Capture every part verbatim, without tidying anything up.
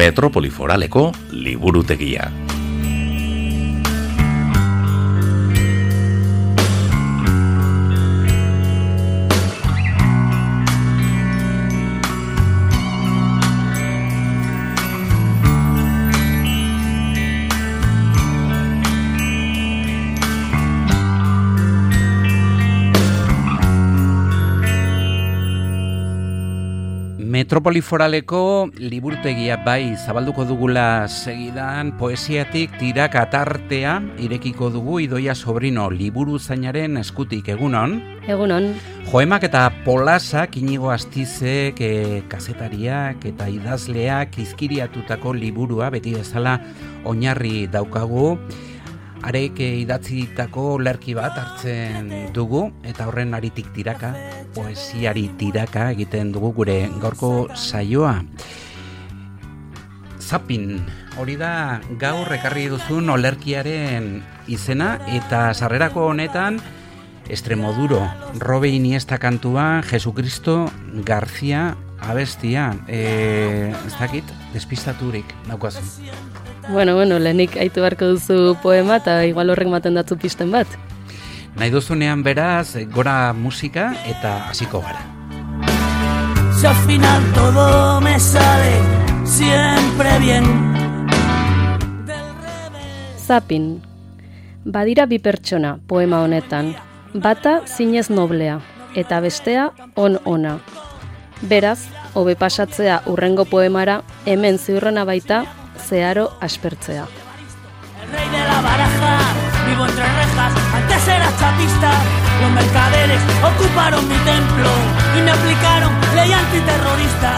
Metropoli Foraleko liburutegia. Metropoli Foraleko liburutegia bai zabalduko dugula segidan, poesiatik tiraka tartea irekiko dugu Idoia Sobrino liburu zainaren eskutik. Egunon? Egunon. Joemak eta polasak Inigo Astizek, e, kazetariak eta idazleak izkiriatutako liburua beti bezala oinarri daukagu. Arek idatzitako lerki bat hartzen dugu eta horren aritik tiraka, poesiari tiraka egiten dugu gure gaurko saioa. Zapin, hori da gaur ekarri duzun olerkiaren izena eta sarrerako honetan Extremoduro, Robe Iniesta kantua, Jesucristo García abestia, e, ez dakit, despistaturik daukazu. Bueno, bueno, lehenik aitu beharko duzu poema eta igual horrek maten datzu pisten bat. Nahi duzunean beraz, gora musika eta hasiko gara. Si al final todo me sale siempre bien. Zapin. Badira bi pertsona poema honetan. Bata zinez noblea eta bestea on ona. Beraz, hobe pasatzea urrengo poemara hemen ziurrena baita zeharo aspertzea. El rey de la baraja, vivo entre rejas, antes era chapista. Los mercaderes ocuparon mi templo y me aplicaron ley antiterrorista.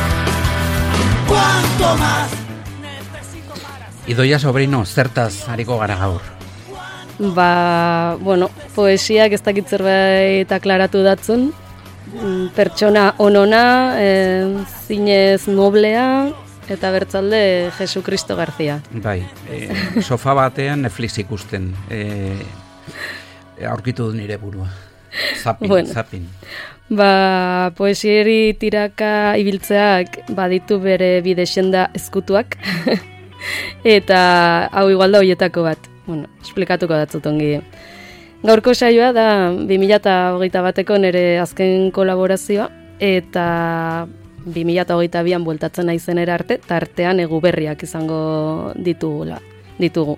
¿Cuánto más necesito para... Idoia Sobrino, zertaz hariko gara gaur? Ba, bueno, poesiak ez dakit zerbait aklaratu datzun. Pertsona onona, e, zinez noblea, eta bertzalde Jesucristo García. Bai, e, sofa batean Netflix ikusten, e, aurkitu du nire burua. Zapin, bueno, zapin. Ba, poesieri tiraka ibiltzeak baditu bere bidexenda ezkutuak, eta hau igual da hoietako bat. Bueno, esplikatuko datzut ongi. Gaurko saioa da bi mila hogeita bateko nire azken kolaborazioa, eta bi mila hogeita bian bueltatzen naizenera arte, tartean eguberriak izango ditugula, ditugu.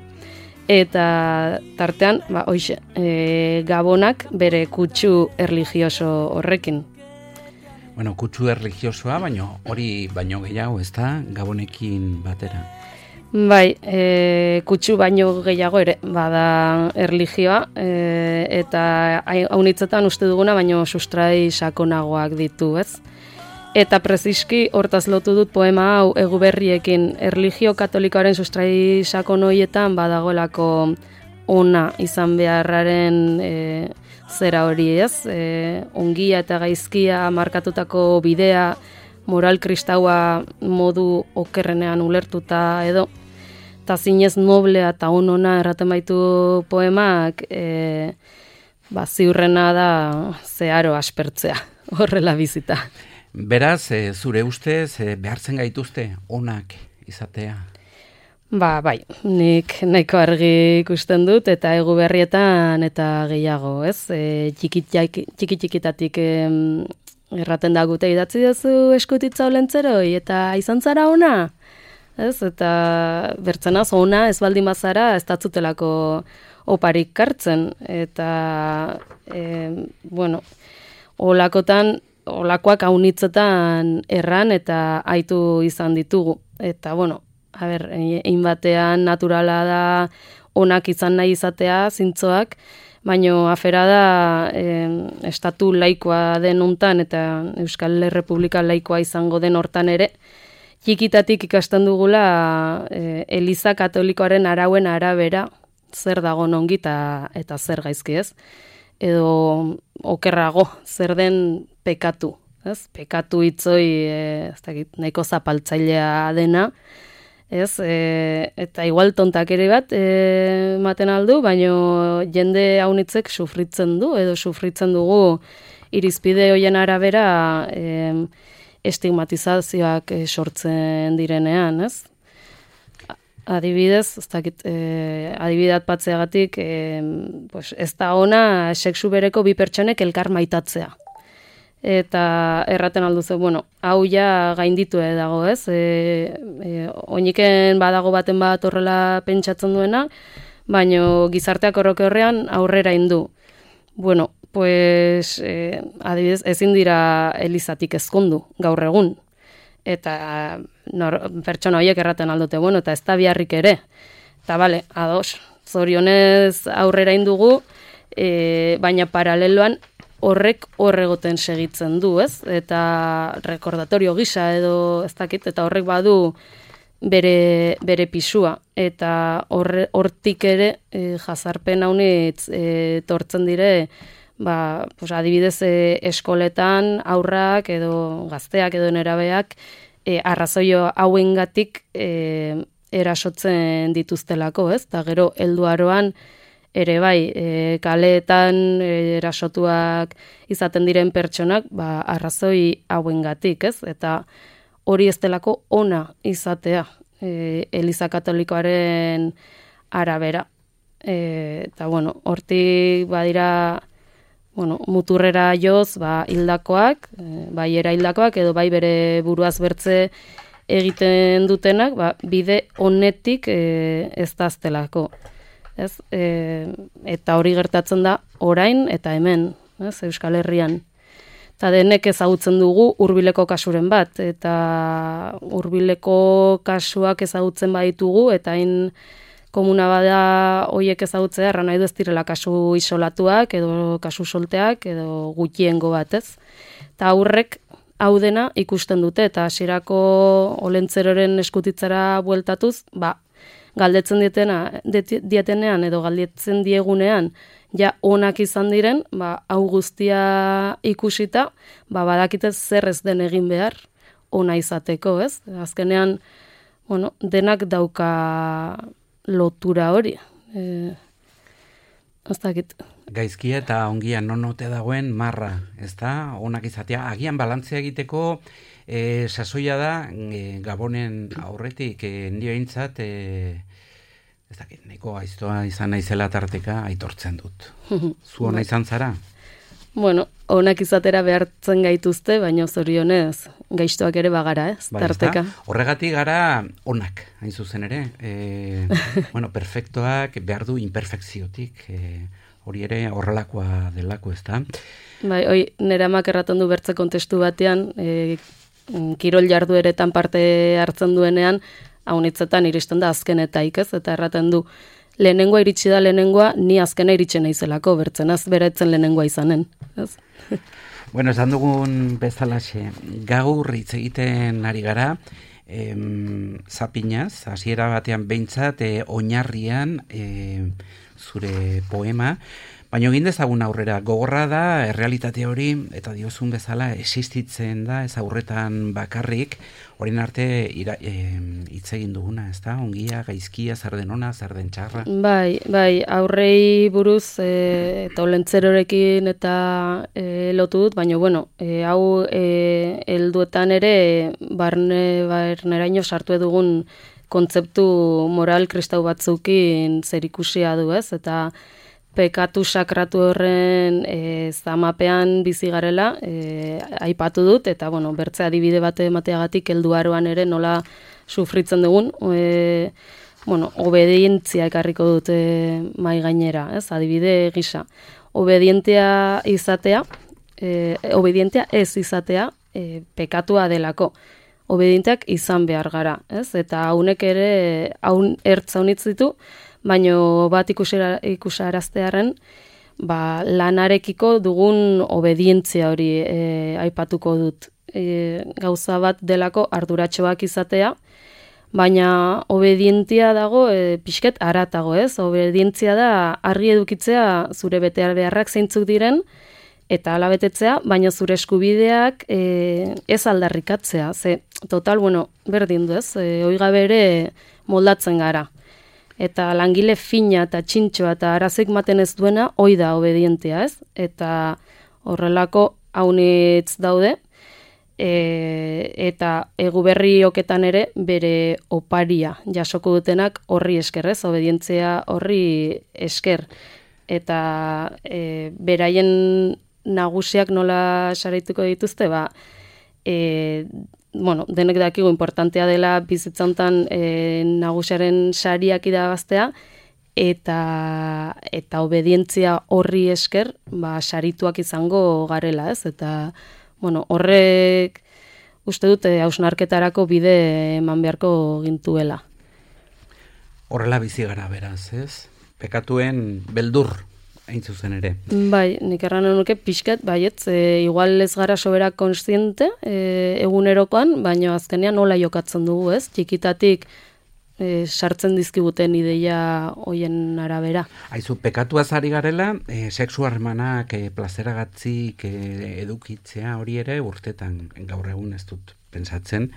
Eta tartean, ba, hoixe, e, Gabonak bere kutsu erlijioso horrekin. Bueno, kutsu erlijiosoa, baino hori baino gehiago, ez da, Gabonekin batera. Bai, e, kutsu baino gehiago ere, bada erlijioa, e, eta haunitzetan uste duguna, baino sustrai sakonagoak ditu, ez? Eta preziski hortaz lotu dut poema hau eguberriekin, erlijio katolikoaren sustrai sakon horietan badagoelako ona izan beharraren e, zera hori, ez? E, ongia eta gaizkia markatutako bidea, moral kristaua modu okerrenean ulertuta edo, eta zinez noblea eta onona erraten baitu poemak, e, ba, ziurrena da zeharo aspertzea, horrela bizita. Beraz, e, zure ustez, e, behartzen gaituzte onak izatea? Ba, bai, nik nahiko argi ikusten dut, eta eguberrietan eta gehiago, ez? E, txiki-txikitatik e, erraten da gute idatzi duzu eskutitza olentzeroi, eta izan zara ona? Ez? Eta bertzenaz ona ez baldin bazara ez datzutelako oparik kartzen. Eta, e, bueno, olakotan, olakoak haunitzetan erran eta aitu izan ditugu. Eta, bueno, a ber, egin batean naturala da onak izan nahi izatea, zintzoak, baino afera da e, estatu laikoa den hontan eta Euskal Errepublika laikoa izango den hortan ere, txikitatik ikasten dugula e, Eliza Katolikoaren arauen arabera zer dago ongi eta, eta zer gaizki, ez? Edo okerrago, zer den pekatu, ez? Pekatu hitzoi e, ez dakit, nahiko zapaltzailea dena, ez? E, eta igual tontak ere bat e, ematen aldu, baino jende haunitzek sufritzen du, edo sufritzen dugu irizpide hoien arabera e, estigmatizazioak e, sortzen direnean, ez? Adibidez, ez dakit, e, adibidat patzeagatik, e, pues, ez da ona sexu bereko bi pertsonek elkar maitatzea. Eta erraten alduzu, bueno, hau ja gainditu dago, ez? E, e, oiniken badago baten bat horrela pentsatzen duena, baino gizarteak horroke horrean aurrera indu. Bueno, pues, e, adibidez, ezin dira elizatik ezkondu gaur egun. Eta nor, pertsona horiek erraten aldute, bueno, eta ez da biharrik ere. Eta bale, ados, zorionez aurrera indugu, e, baina paraleloan horrek horregoten segitzen du, ez? Eta rekordatorio gisa edo ez dakit, eta horrek badu bere, bere pisua. Eta horre, hortik ere e, jazarpen haunitz e, tortzen dire, ba, pues adibidez e, eskoletan aurrak edo gazteak edo nerabeak e, arrazoio hauengatik e, erasotzen dituztelako, ez? Eta gero helduaroan ere bai, e, kaleetan e, erasotuak izaten diren pertsonak, ba, arrazoi hauengatik, ez? Eta hori ez delako ona izatea, e, Eliza Katolikoaren arabera. E, eta, bueno, hortik badira, bueno, muturrera joz, ba, hildakoak, e, bai era hildakoak, edo bai bere buruaz bertze egiten dutenak, ba, bide honetik e, ez daztelako. Ez? E, eta hori gertatzen da orain eta hemen, ez? Euskal Herrian. Eta denek ezagutzen dugu hurbileko kasuren bat, eta hurbileko kasuak ezagutzen baditugu, eta hain komuna bada hoiek ezagutzea, erran nahi du ez direla kasu isolatuak, edo kasu solteak, edo gutxiengo bat, ez? Eta aurrek hau dena ikusten dute, eta hasierako olentzeroren eskutitzara bueltatuz, ba, galdetzen dietena, dietenean edo galdetzen diegunean ja onak izan diren, ba, hau guztia ikusita, ba, badakitez zer ez den egin behar ona izateko, ez? Azkenean, bueno, denak dauka lotura hori. E, ez dakit. Gaizkia eta ongia nonote dagoen marra, ez da? Onak izatea, agian balantzea egiteko e, sasoia da, e, Gabonen aurretik, e, nio eintzat, e, ez dakit, neko aiztoa izan naizela tarteka aitortzen dut. Zu ona izan zara? Bueno, onak izatera behartzen gaituzte, baina zorionez, gaiztoak ere bagara, ez, bai, tarteka. Horregatik gara onak, hain zuzen ere. E, bueno, perfektoak behar du imperfekziotik, e, hori ere horrelakoa delako, ez da? Bai, hoi, nire amak erraten du bertze kontestu batean, e, kirol jardueretan parte hartzen duenean, haunitzetan iristen da azkenetaik, ez? Eta erraten du, lehenengoa iritsi da lehenengoa, ni azkena iritsen naizelako, bertzenaz beretzen lehenengoa izanen, ez? Bueno, esan dugun bezalaxe, gaur hitz egiten ari gara, em, zapinaz, hasiera batean behintzat, e, oinarrian, e, zure poema, baina egin dezagun aurrera, gogorra da, errealitate hori, eta diozun bezala, existitzen da, ez aurretan bakarrik, horien arte hitz egin duguna, ez da? Ongia, gaizkia, zer den ona, zer den txarra? Bai, bai, aurrei buruz e, eta olentzerorekin eta e, lotu dut, baina, bueno, e, hau e, helduetan ere barne, barneraino sartu edugun kontzeptu moral kristau batzukin zerikusia du, ez? Eta pekatu sakratu horren e, zamapean bizi garela, e, aipatu dut, eta bueno, bertze adibide bate emateagatik helduaroan ere nola sufritzen dugun, e, bueno, obedientzia ekarriko dut e, mai gainera, ez? Adibide gisa. Obedientea izatea, e, obedientea ez izatea, e, pekatua delako. Obedienteak izan behar gara, ez? Eta haunek ere, haun ertza honitz ditu, baino bat ikusaraztearen, ba, lanarekiko dugun obedientzia hori e, aipatuko dut. E, gauza bat delako arduratxoak izatea, baina obedientzia dago e, pixket aratago, ez? Obedientzia da argi edukitzea zure betear beharrak zeintzuk diren, eta ala betetzea, baina zure eskubideak e, ez aldarrikatzea. Ze, total, bueno, berdin du, ez? E, oigabe ere moldatzen gara. Eta langile fina eta txintxoa eta arazik maten ez duena, hoi da obedientea, ez? Eta horrelako haunitz daude. e, eta egu berrioketan ere bere oparia jasoko dutenak horri eskerrez, obedientzia horri esker. Eta e, beraien nagusiak nola sarituko dituzte, ba, e, bueno, denek dakigu importantea dela bizitza hontan e, nagusiaren sariak irabaztea, eta eta obedientzia horri esker, ba, sarituak izango garela, ez? Eta, bueno, horrek uste dute hausnarketarako bide eman beharko gintuela. Horrela bizi gara beraz, ez? Pekatuen beldur, hain zuzen ere. Bai, nik erran nuke pixkat, baietz, e, igual ez gara sobera konstiente e, egunerokoan, baina azkenean nola jokatzen dugu, ez? Txikitatik e, sartzen dizkiguten ideia hoien arabera. Aizu, pekatuaz ari garela, e, sexu harremanak e, plazeragatzik e, edukitzea hori ere urtetan gaur egun ez dut pentsatzen,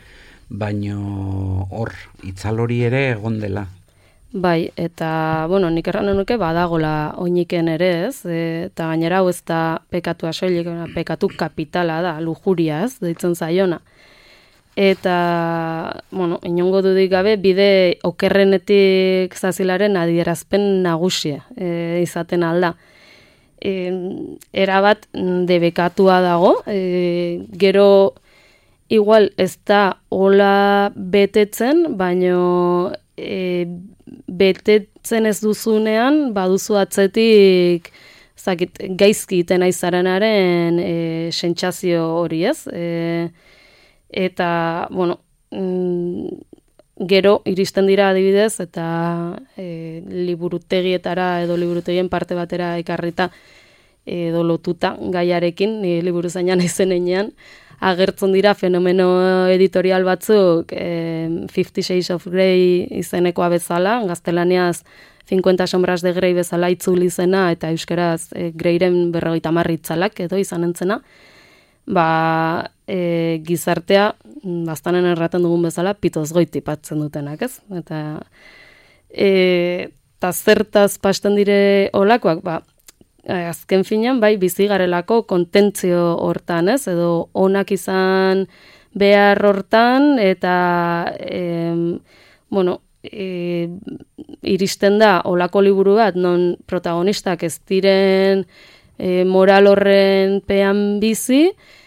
baino hor, itzal hori ere egon dela. Bai, eta, bueno, nik erran nuke badagola oiniken ere, ez? E, eta gainera hau ez da pekatua soilik, pekatu kapitala da, lujuria, ez? Deitzen zaiona. Eta, bueno, inongo dudik gabe, bide okerrenetik zazilaren adierazpen nagusia e, izaten alda. E, erabat debekatua dago, e, gero igual ez da hola betetzen, baino e, betetzen ez duzunean, baduzu atzetik zakit, gaizki iten aizarenaren e, sentsazio hori, ez? E, eta, bueno, mm, gero iristen dira adibidez, eta e, liburutegietara edo liburutegien parte batera ekarrita edo lotuta gaiarekin, ni liburuzainan izen enean, agertzen dira fenomeno editorial batzuk e, Fifty Shades of Grey izenekoa bezala, gaztelaniaz cincuenta sombras de Grey bezala itzuli izena, eta euskeraz e, Greyren berrogeita hamar itzalak edo izan entzena, ba, e, gizartea, bastanen erraten dugun bezala, pitoz goiti patzen dutenak, ez? Eta, e, eta zertaz pasten dire olakoak, ba, azken finean, bai, bizi garelako kontentzio hortan, ez? Edo onak izan behar hortan, eta, e, bueno, e, iristen da olako liburu bat, non protagonistak ez diren e, moral horren pean bizi,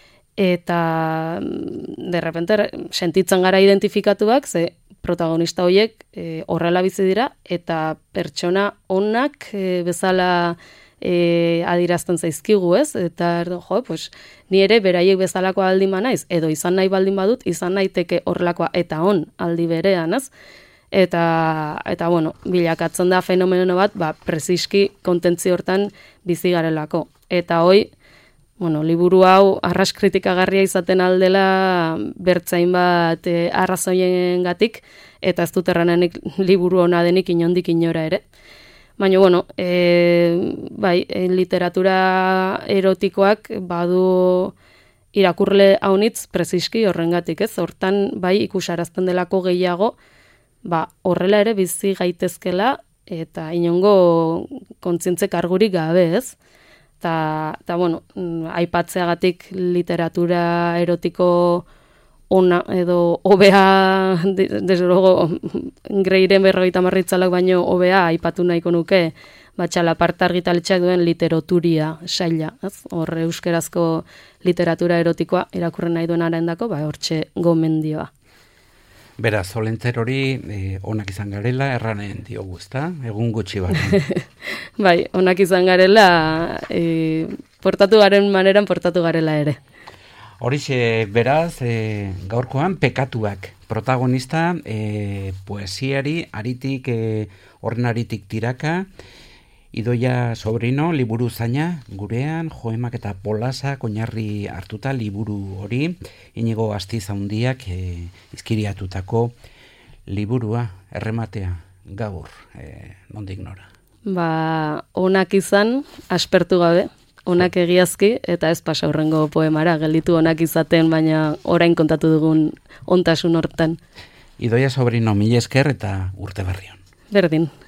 eta de repente sentitzen gara identifikatuak, ze protagonista horiek e, horrela bizi dira, eta pertsona onak e, bezala E, adirazten zaizkigu, ez? Eta, jo, pues, ni ere beraiek bezalako aldi naiz, edo izan nahi baldin badut, izan naiteke horrelakoa eta on aldi berean, ez? Eta, eta bueno, bilakatzen da fenomeno bat, ba, preziski kontentzio hortan bizi garelako. Eta hoi, bueno, liburu hau arras kritikagarria izaten aldela bertzain bat e, arrazoien gatik, eta ez dut erranenik liburu hona denik inondik inora ere. Baina, bueno, e, bai, e, literatura erotikoak badu irakurle haunitz preziski horrengatik, ez? Hortan, bai, ikusarazten delako gehiago, ba, horrela ere bizi gaitezkela, eta inongo kontzientze kargurik gabe, ez? Ta, ta, bueno, aipatzeagatik literatura erotiko ona edo hobea, desde luego, Greyren berrogeita hamar itzalak baino hobea aipatu nahiko nuke, Batxalapart argitaletxeak duen literatura saila, ez? Hor euskerazko literatura erotikoa irakurri nahi duen arendako, ba, hortxe gomendioa. Beraz, Olentzer hori eh, onak izan garela, erranen diogu, ezta? Egun gutxi bat. Bai, onak izan garela, e, portatu garen maneran portatu garela ere. Horixe, beraz, e, gaurkoan pekatuak protagonista e, poesiari, aritik, e, horren aritik tiraka, Idoia Sobrino, liburu zaina, gurean, Joemak eta Polasak oinarri hartuta liburu hori, Inigo Astiz handiak e, izkiriatutako liburua, errematea, gaur, e, nondik nora. Ba, onak izan, aspertu gabe. Onak egiazki, eta ez pasa hurrengo poemara, gelditu onak izaten, baina orain kontatu dugun ontasun hortan. Idoia Sobrino, mila esker eta urte berrion. Berdin.